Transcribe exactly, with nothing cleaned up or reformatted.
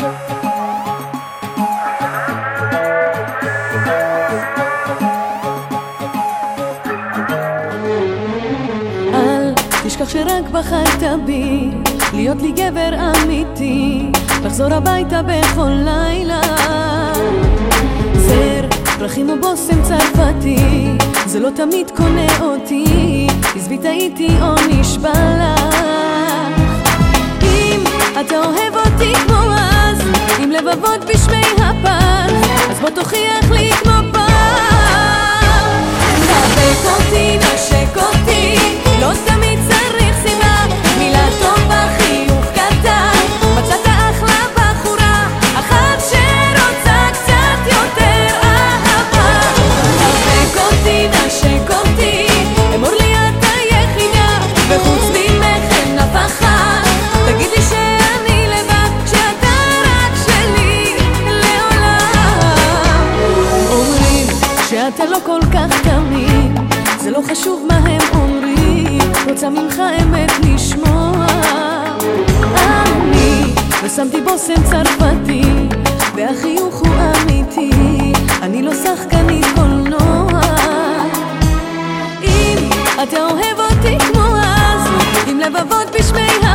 תשכח שרק בחרת בי, להיות לי גבר אמיתי, לחזור הביתה בכל לילה. זר, פרחים או בוסם צרפתי, זה לא תמיד קונה אותי, עזבי טעיתי או נשבע לך. אם אתה אוהב אותי כמו אז, עם לבבות בשמי הפח, אז בוא תוכיח לי כמו פעם. חבק אותי, נשק אותי, לא תמיד צריך סיבה, מילה טובה, חיוך קטן, מצאת אחלה בחורה, אחת שרוצה קצת יותר אהבה. חבק אותי, נשק אותי, אמור לי את היחידה, וחוץ ממך אין אף אחת, תגיד לי שאני לבד, שאתה רק שלי לעולם. אומרים שאתה לא כל כך תמיד, זה לא חשוב מה הם אומרים, רוצה ממך אמת לשמוע. אני ושמתי בוסם צרפתי, והחיוך הוא אמיתי, אני לא שחקנית קולנוע. אם אתה אוהב אותי כמו אז, עם לבבות בשמי